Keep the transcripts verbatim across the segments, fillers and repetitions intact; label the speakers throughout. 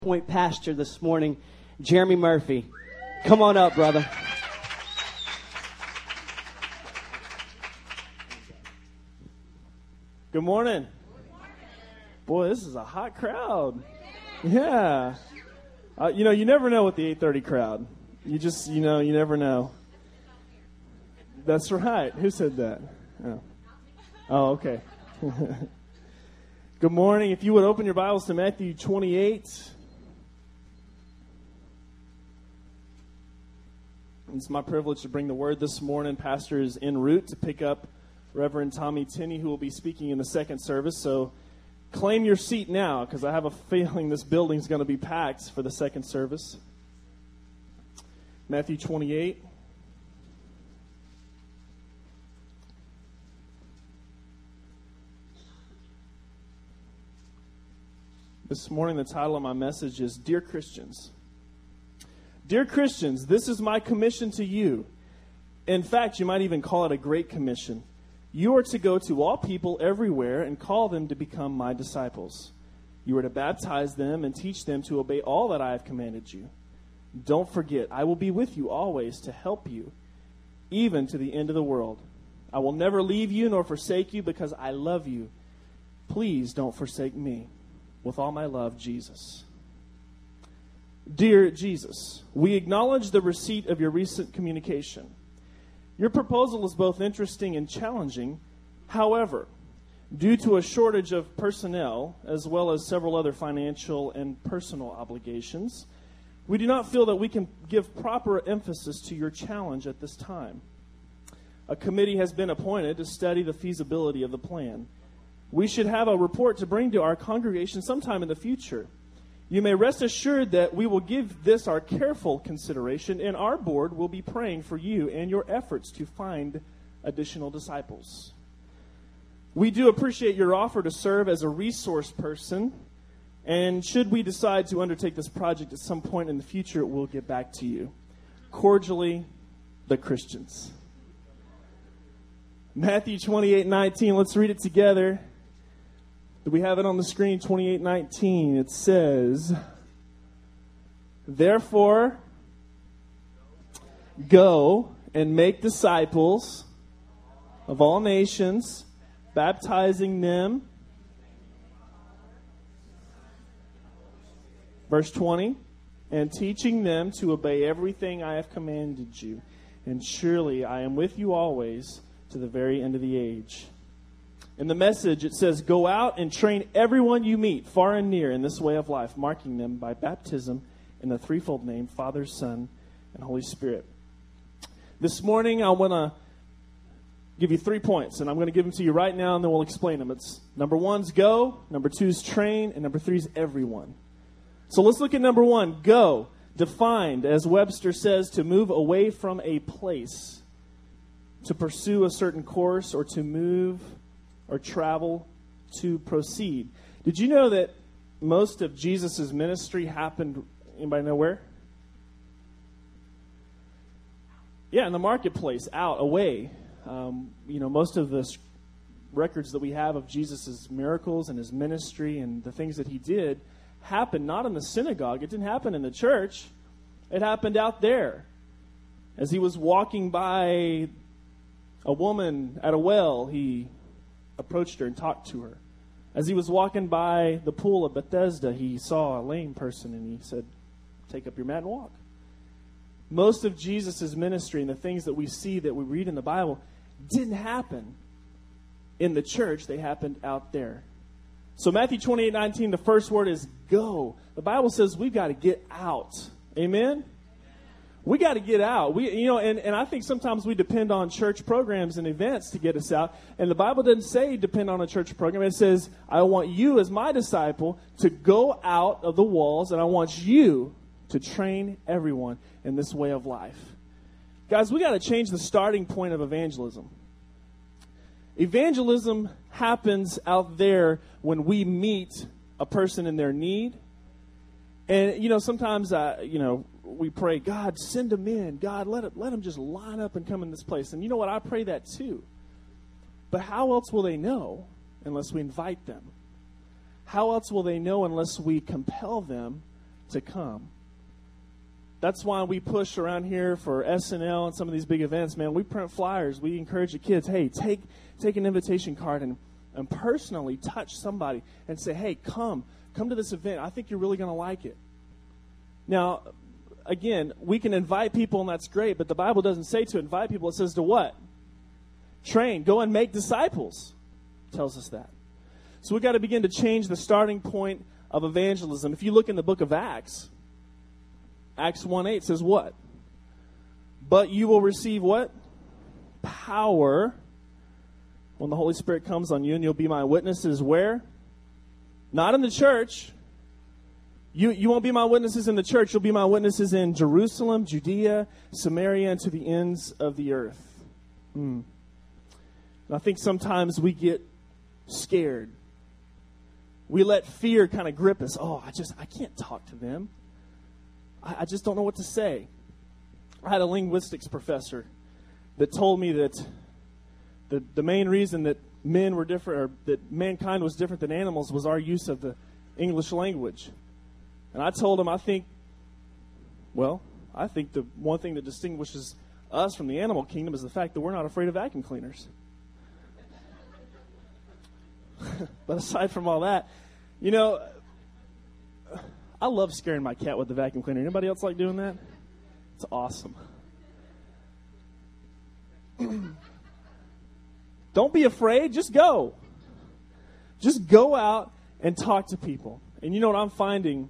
Speaker 1: Point pastor this morning, Jeremy Murphy. Come on up, brother.
Speaker 2: Good morning. Boy, this is a hot crowd. Yeah. Uh, you know, you never know with the eight thirty crowd. You just, you know, you never know. That's right. Who said that? Oh, oh okay. Good morning. If you would open your Bibles to Matthew twenty-eight. It's my privilege to bring the word this morning. Pastor is en route to pick up Reverend Tommy Tinney, who will be speaking in the second service. So claim your seat now, because I have a feeling this building's going to be packed for the second service. Matthew twenty-eight. This morning, the title of my message is Dear Christians. Dear Christians, this is my commission to you. In fact, you might even call it a great commission. You are to go to all people everywhere and call them to become my disciples. You are to baptize them and teach them to obey all that I have commanded you. Don't forget, I will be with you always to help you, even to the end of the world. I will never leave you nor forsake you because I love you. Please don't forsake me. With all my love, Jesus. Dear Jesus, we acknowledge the receipt of your recent communication. Your proposal is both interesting and challenging. However, due to a shortage of personnel, as well as several other financial and personal obligations, we do not feel that we can give proper emphasis to your challenge at this time. A committee has been appointed to study the feasibility of the plan. We should have a report to bring to our congregation sometime in the future. You may rest assured that we will give this our careful consideration, and our board will be praying for you and your efforts to find additional disciples. We do appreciate your offer to serve as a resource person, and should we decide to undertake this project at some point in the future, we'll get back to you. Cordially, the Christians. Matthew twenty-eight nineteen, let's read it together. Do we have it on the screen? twenty-eight nineteen. It says, therefore, go and make disciples of all nations, baptizing them. Verse twenty, and teaching them to obey everything I have commanded you. And surely I am with you always to the very end of the age. In the Message, it says, go out and train everyone you meet, far and near, in this way of life, marking them by baptism in the threefold name, Father, Son, and Holy Spirit. This morning, I want to give you three points, and I'm going to give them to you right now, and then we'll explain them. It's number one's go, number two's train, and number three's everyone. So let's look at number one, go. Defined, as Webster says, to move away from a place, to pursue a certain course, or to move or travel, to proceed. Did you know that most of Jesus' ministry happened, anybody know where? Yeah, in the marketplace, out, away. Um, you know, most of the records that we have of Jesus' miracles and his ministry and the things that he did happened not in the synagogue. It didn't happen in the church. It happened out there. As he was walking by a woman at a well, he approached her and talked to her. As he was walking by the pool of Bethesda, he saw a lame person and he said, take up your mat and walk. Most of Jesus' ministry and the things that we see that we read in the Bible didn't happen in the church. They happened out there. So Matthew twenty-eight nineteen, the first word is go. The Bible says we've got to get out. Amen? We got to get out. We, you know, and, and I think sometimes we depend on church programs and events to get us out. And the Bible doesn't say depend on a church program. It says, I want you as my disciple to go out of the walls, and I want you to train everyone in this way of life. Guys, we got to change the starting point of evangelism. Evangelism happens out there when we meet a person in their need. And, you know, sometimes, uh, you know, we pray, God, send them in. God, let it, let them just line up and come in this place. And you know what? I pray that too. But how else will they know unless we invite them? How else will they know unless we compel them to come. That's why we push around here for S N L and some of these big events, man. We print flyers. We encourage the kids, hey, take take an invitation card and, and personally touch somebody and say, hey, come. Come to this event. I think you're really going to like it. Now, again, we can invite people, and that's great, but the Bible doesn't say to invite people. It says to what? Train. Go and make disciples. It tells us that. So we've got to begin to change the starting point of evangelism. If you look in the book of Acts, Acts one eight says what? But you will receive what? Power when the Holy Spirit comes on you, and you'll be my witnesses where? Not in the church. You, you won't be my witnesses in the church. You'll be my witnesses in Jerusalem, Judea, Samaria, and to the ends of the earth. Mm. And I think sometimes we get scared. We let fear kind of grip us. Oh, I just, I can't talk to them. I, I just don't know what to say. I had a linguistics professor that told me that the, the main reason that men were different, or that mankind was different than animals, was our use of the English language. And I told him, I think, well, I think the one thing that distinguishes us from the animal kingdom is the fact that we're not afraid of vacuum cleaners. But aside from all that, you know, I love scaring my cat with the vacuum cleaner. Anybody else like doing that? It's awesome. Don't be afraid. Just go. Just go out and talk to people. And you know what I'm finding?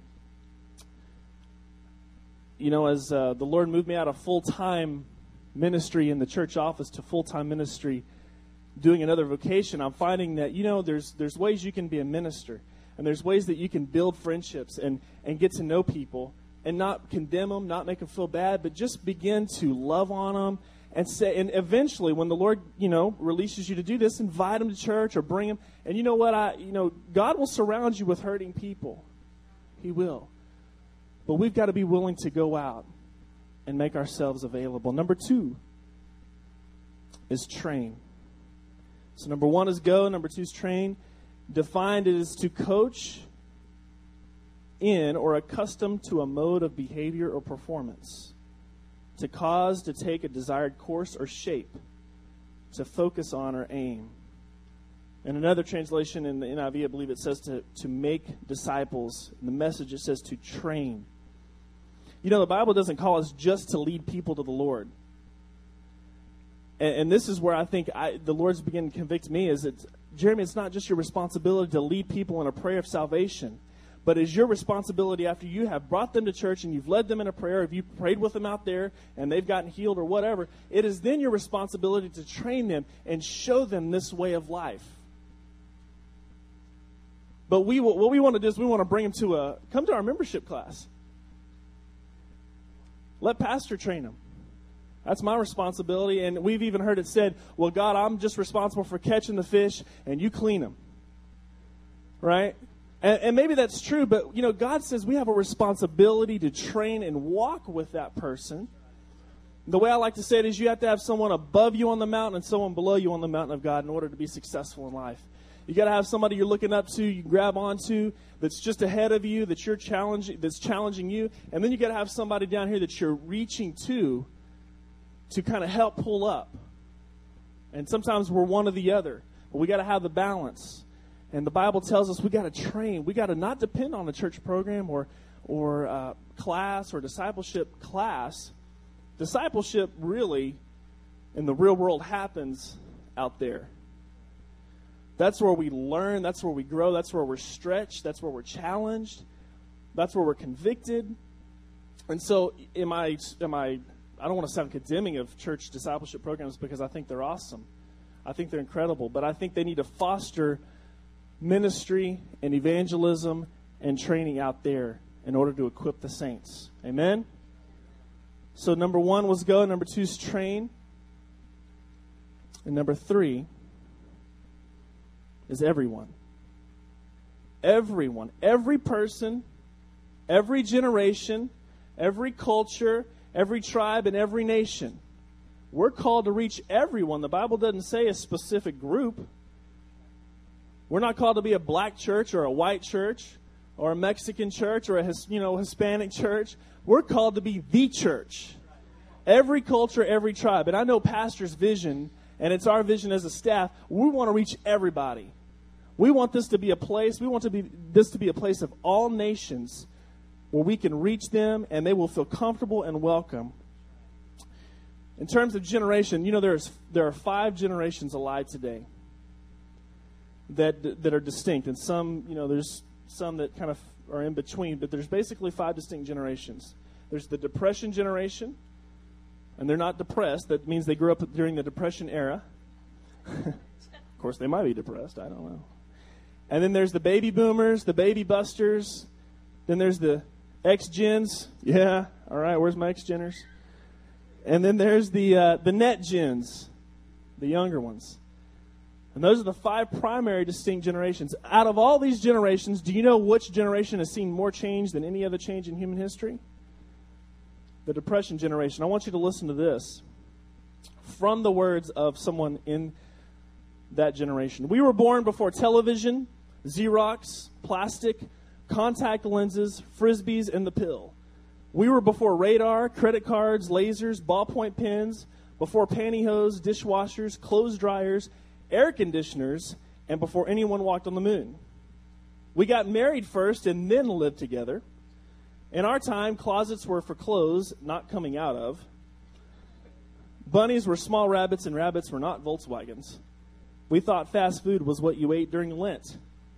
Speaker 2: You know, as uh, the Lord moved me out of full-time ministry in the church office to full-time ministry doing another vocation, I'm finding that, you know, there's there's ways you can be a minister. And there's ways that you can build friendships and, and get to know people and not condemn them, not make them feel bad, but just begin to love on them. And say, and eventually, when the Lord, you know, releases you to do this, invite them to church or bring them. And you know what? I, you know, God will surround you with hurting people. He will. But we've got to be willing to go out and make ourselves available. Number two is train. So number one is go. Number two is train. Defined as to coach in or accustomed to a mode of behavior or performance. To cause to take a desired course or shape, to focus on or aim. In another translation in the N I V, I believe it says to, to make disciples. In the Message, it says to train. You know, the Bible doesn't call us just to lead people to the Lord. And, and this is where I think I, the Lord's beginning to convict me, is that, Jeremy, it's not just your responsibility to lead people in a prayer of salvation, but it's your responsibility after you have brought them to church and you've led them in a prayer, if you prayed with them out there and they've gotten healed or whatever, it is then your responsibility to train them and show them this way of life. But we, what we want to do is we want to bring them to a, come to our membership class. Let pastor train them. That's my responsibility. And we've even heard it said, well, God, I'm just responsible for catching the fish and you clean them. Right? And, and maybe that's true, but, you know, God says we have a responsibility to train and walk with that person. The way I like to say it is you have to have someone above you on the mountain and someone below you on the mountain of God in order to be successful in life. You got to have somebody you're looking up to, you grab onto, that's just ahead of you, that you're challenging, that's challenging you. And then you got to have somebody down here that you're reaching to, to kind of help pull up. And sometimes we're one or the other, but we got to have the balance. And the Bible tells us we got to train. We got to not depend on a church program or or uh, class or discipleship class. Discipleship really, in the real world, happens out there. That's where we learn. That's where we grow. That's where we're stretched. That's where we're challenged. That's where we're convicted. And so, am I? Am I? I don't want to sound condemning of church discipleship programs because I think they're awesome. I think they're incredible, but I think they need to foster ministry and evangelism and training out there in order to equip the saints. Amen? So number one was go. Number two is train. And number three is everyone. Everyone. Every person, every generation, every culture, every tribe, and every nation. We're called to reach everyone. The Bible doesn't say a specific group. We're not called to be a black church or a white church or a Mexican church or a his, you know Hispanic church. We're called to be the church. Every culture, every tribe. And I know Pastor's vision, and it's our vision as a staff, we want to reach everybody. We want this to be a place, we want to be this to be a place of all nations where we can reach them and they will feel comfortable and welcome. In terms of generation, you know, there's there are five generations alive today that that are distinct, and some, you know, there's some that kind of are in between, but there's basically five distinct generations. There's the Depression generation, and they're not depressed. That means they grew up during the Depression era. Of course, they might be depressed. I don't know. And then there's the Baby Boomers, the Baby Busters. Then there's the X-Gens. Yeah, all right, where's my X-Geners? And then there's the uh, the Net Gens, the younger ones. And those are the five primary distinct generations. Out of all these generations, do you know which generation has seen more change than any other change in human history? The Depression generation. I want you to listen to this from the words of someone in that generation. We were born before television, Xerox, plastic, contact lenses, Frisbees, and the pill. We were before radar, credit cards, lasers, ballpoint pens, before pantyhose, dishwashers, clothes dryers, air conditioners, and before anyone walked on the moon. We got married first and then lived together. In our time, closets were for clothes not coming out of. Bunnies were small rabbits and rabbits were not Volkswagens. We thought fast food was what you ate during Lent.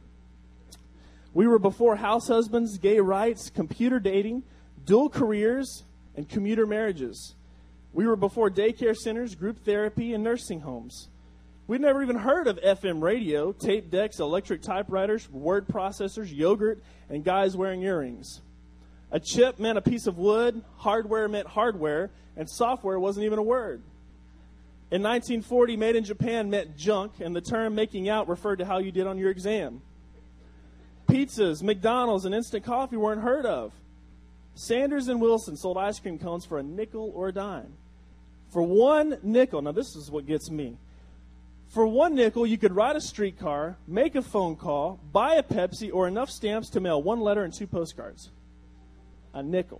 Speaker 2: We were before house husbands, gay rights, computer dating, dual careers, and commuter marriages. We were before daycare centers, group therapy, and nursing homes. We'd never even heard of F M radio, tape decks, electric typewriters, word processors, yogurt, and guys wearing earrings. A chip meant a piece of wood, hardware meant hardware, and software wasn't even a word. In nineteen forty, made in Japan meant junk, and the term making out referred to how you did on your exam. Pizzas, McDonald's, and instant coffee weren't heard of. Sanders and Wilson sold ice cream cones for a nickel or a dime. For one nickel, now this is what gets me. For one nickel, you could ride a streetcar, make a phone call, buy a Pepsi, or enough stamps to mail one letter and two postcards. A nickel.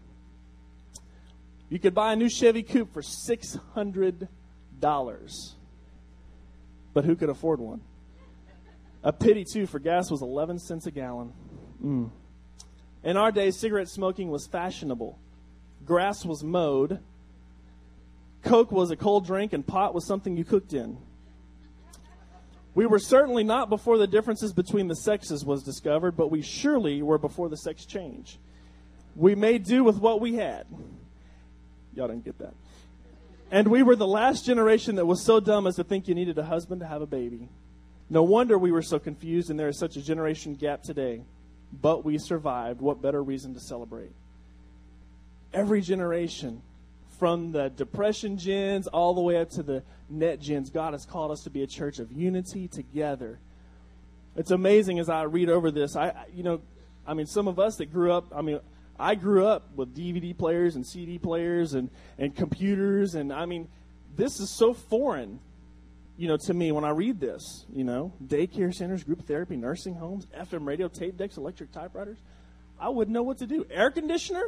Speaker 2: You could buy a new Chevy Coupe for six hundred dollars. But who could afford one? A pity, too, for gas was eleven cents a gallon. Mm. In our day, cigarette smoking was fashionable. Grass was mowed. Coke was a cold drink, and pot was something you cooked in. We were certainly not before the differences between the sexes was discovered, but we surely were before the sex change. We made do with what we had. Y'all didn't get that. And we were the last generation that was so dumb as to think you needed a husband to have a baby. No wonder we were so confused, and there is such a generation gap today. But we survived. What better reason to celebrate? Every generation, from the Depression gens all the way up to the Net gens, God has called us to be a church of unity together. It's amazing as I read over this. I, you know, I mean, some of us that grew up, I mean, I grew up with D V D players and C D players and, and computers, and I mean, this is so foreign, you know, to me when I read this, you know, daycare centers, group therapy, nursing homes, F M radio, tape decks, electric typewriters. I wouldn't know what to do. Air conditioner?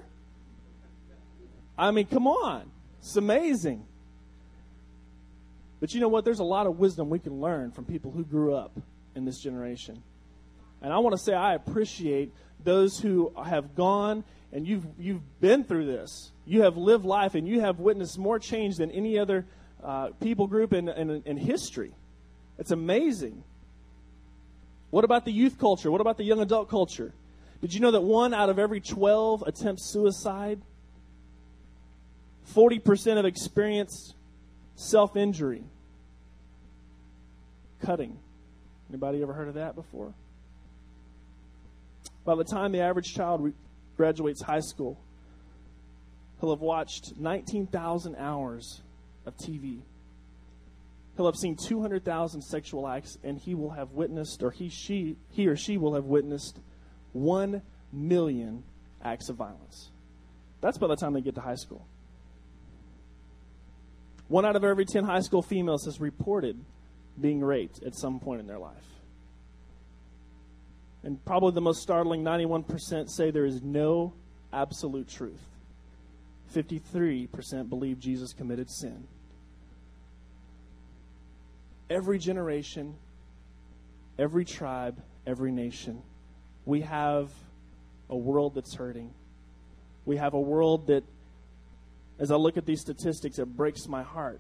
Speaker 2: I mean, come on. It's amazing. But you know what? There's a lot of wisdom we can learn from people who grew up in this generation. And I want to say I appreciate those who have gone and you've you've been through this. You have lived life and you have witnessed more change than any other uh, people group in, in, in history. It's amazing. What about the youth culture? What about the young adult culture? Did you know that one out of every twelve attempts suicide? forty percent have experienced self-injury. Cutting. Anybody ever heard of that before? By the time the average child re- graduates high school, he'll have watched nineteen thousand hours of T V. He'll have seen two hundred thousand sexual acts, and he will have witnessed, or he, she, he or she will have witnessed one million acts of violence. That's by the time they get to high school. One out of every ten high school females has reported being raped at some point in their life. And probably the most startling, ninety-one percent say there is no absolute truth. fifty-three percent believe Jesus committed sin. Every generation, every tribe, every nation, we have a world that's hurting. We have a world that, as I look at these statistics, it breaks my heart.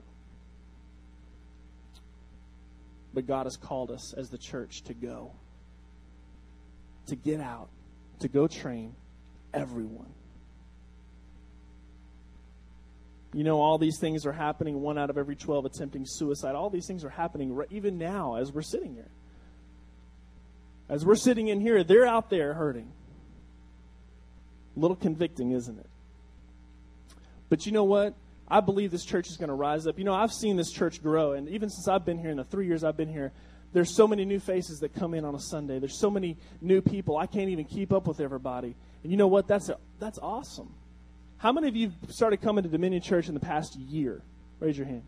Speaker 2: But God has called us as the church to go. To get out. To go train everyone. You know, all these things are happening. One out of every twelve attempting suicide. All these things are happening right, even now as we're sitting here. As we're sitting in here, they're out there hurting. A little convicting, isn't it? But you know what? I believe this church is going to rise up. You know, I've seen this church grow, and even since I've been here, in the three years I've been here, there's so many new faces that come in on a Sunday. There's so many new people. I can't even keep up with everybody. And you know what? That's a, that's awesome. How many of you started coming to Dominion Church in the past year? Raise your hand.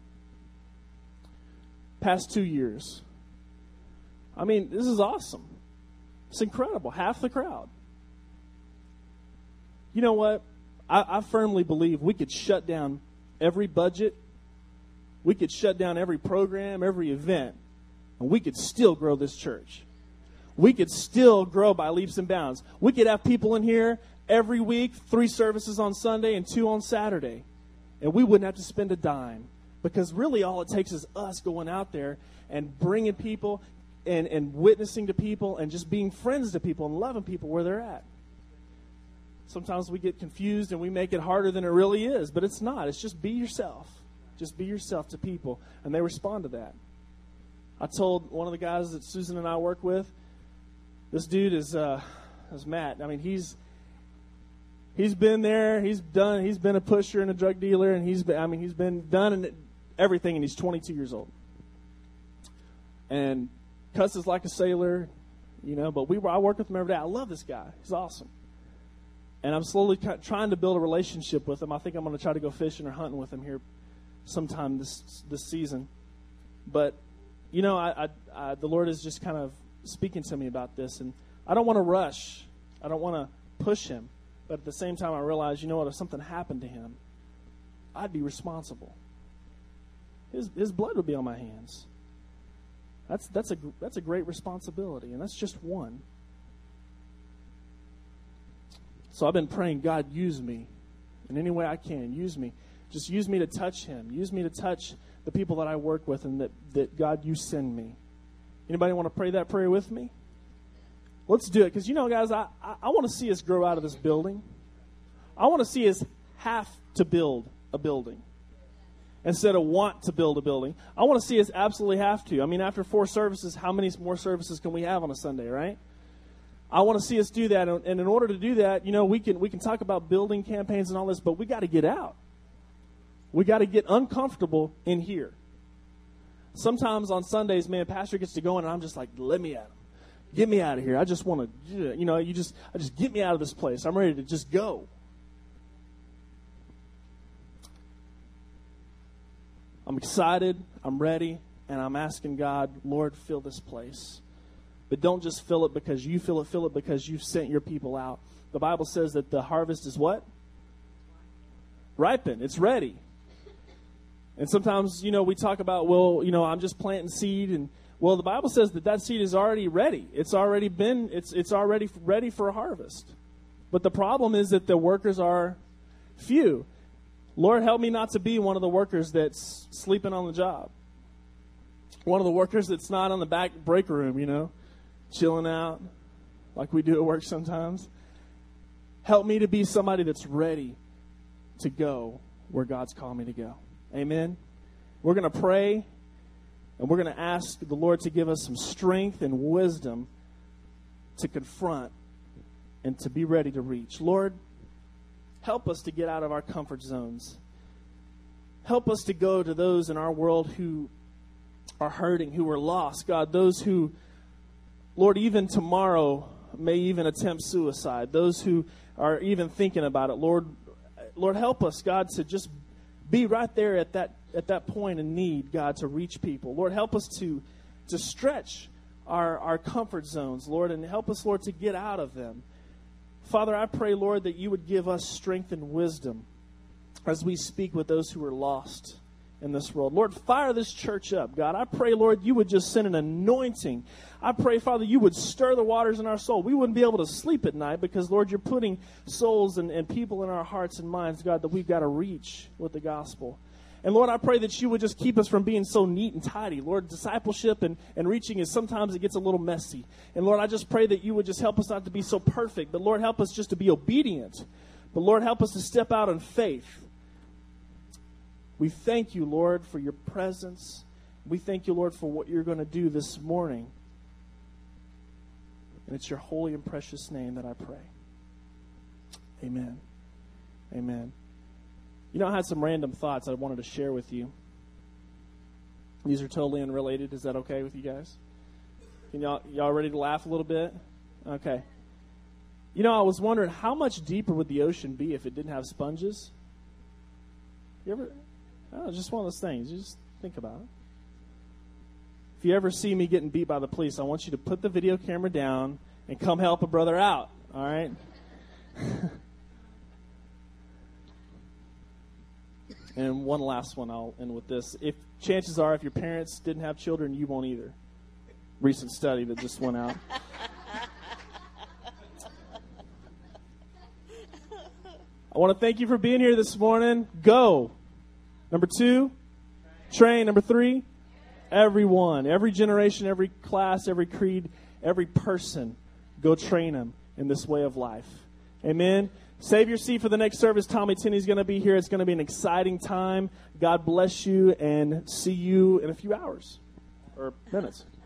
Speaker 2: Past two years. I mean, this is awesome. It's incredible. Half the crowd. You know what? I, I firmly believe we could shut down every budget. We could shut down every program, every event, and we could still grow this church. We could still grow by leaps and bounds. We could have people in here every week, three services on Sunday and two on Saturday, and we wouldn't have to spend a dime, because really all it takes is us going out there and bringing people and, and witnessing to people and just being friends to people and loving people where they're at. Sometimes we get confused and we make it harder than it really is, but it's not. It's just be yourself. Just be yourself to people, and they respond to that. I told one of the guys that Susan and I work with, this dude is uh, is Matt. I mean, he's he's been there. He's done. He's been a pusher and a drug dealer, and he's been. I mean, he's been done and everything, and he's twenty-two years old, and cusses like a sailor, you know. But we I work with him every day. I love this guy. He's awesome. And I'm slowly trying to build a relationship with him. I think I'm going to try to go fishing or hunting with him here sometime this this season. But, you know, I, I, I, the Lord is just kind of speaking to me about this. And I don't want to rush. I don't want to push him. But at the same time, I realize, you know what, if something happened to him, I'd be responsible. His his blood would be on my hands. That's that's a that's a great responsibility, and that's just one. So I've been praying, God, use me in any way I can. Use me. Just use me to touch him. Use me to touch the people that I work with, and that, that God, you send me. Anybody want to pray that prayer with me? Let's do it. Because, you know, guys, I, I, I want to see us grow out of this building. I want to see us have to build a building instead of want to build a building. I want to see us absolutely have to. I mean, after four services, how many more services can we have on a Sunday, right? I want to see us do that, and in order to do that, you know, we can we can talk about building campaigns and all this, but we got to get out. We got to get uncomfortable in here. Sometimes on Sundays, man, pastor gets to go in, and I'm just like, let me out. Get me out of here. I just want to, you know, you just, I just get me out of this place. I'm ready to just go. I'm excited. I'm ready, and I'm asking God, Lord, fill this place. But don't just fill it because you fill it. Fill it because you've sent your people out. The Bible says that the harvest is what? Ripen. It's ready. And sometimes, you know, we talk about, well, you know, I'm just planting seed. And, well, the Bible says that that seed is already ready. It's already been, it's it's already ready for a harvest. But the problem is that the workers are few. Lord, help me not to be one of the workers that's sleeping on the job. One of the workers that's not on the back break room, you know. Chilling out like we do at work sometimes. Help me to be somebody that's ready to go where God's called me to go. Amen. We're going to pray, and we're going to ask the Lord to give us some strength and wisdom to confront and to be ready to reach. Lord, help us to get out of our comfort zones. Help us to go to those in our world who are hurting, who are lost. God, those who, Lord, even tomorrow may even attempt suicide. Those who are even thinking about it. Lord, Lord, help us, God, to just be right there at that at that point in need, God, to reach people. Lord, help us to to stretch our, our comfort zones, Lord, and help us, Lord, to get out of them. Father, I pray, Lord, that you would give us strength and wisdom as we speak with those who are lost in this world. Lord, fire this church up, God. I pray, Lord, you would just send an anointing. I pray, Father, you would stir the waters in our soul. We wouldn't be able to sleep at night because, Lord, you're putting souls and, and people in our hearts and minds, God, that we've got to reach with the gospel. And, Lord, I pray that you would just keep us from being so neat and tidy. Lord, discipleship and, and reaching is sometimes it gets a little messy. And, Lord, I just pray that you would just help us not to be so perfect, but, Lord, help us just to be obedient. But, Lord, help us to step out in faith. We thank you, Lord, for your presence. We thank you, Lord, for what you're going to do this morning. And it's your holy and precious name that I pray. Amen. Amen. You know, I had some random thoughts I wanted to share with you. These are totally unrelated. Is that okay with you guys? Can y'all, y'all ready to laugh a little bit? Okay. You know, I was wondering, how much deeper would the ocean be if it didn't have sponges? You ever... Oh, just one of those things. You just think about it. If you ever see me getting beat by the police, I want you to put the video camera down and come help a brother out. All right? And one last one, I'll end with this. If chances are, if your parents didn't have children, you won't either. Recent study that just went out. I want to thank you for being here this morning. Go. Number two, train. Number three, everyone, every generation, every class, every creed, every person, go train them in this way of life. Amen. Save your seat for the next service. Tommy Tinney's going to be here. It's going to be an exciting time. God bless you, and see you in a few hours or minutes.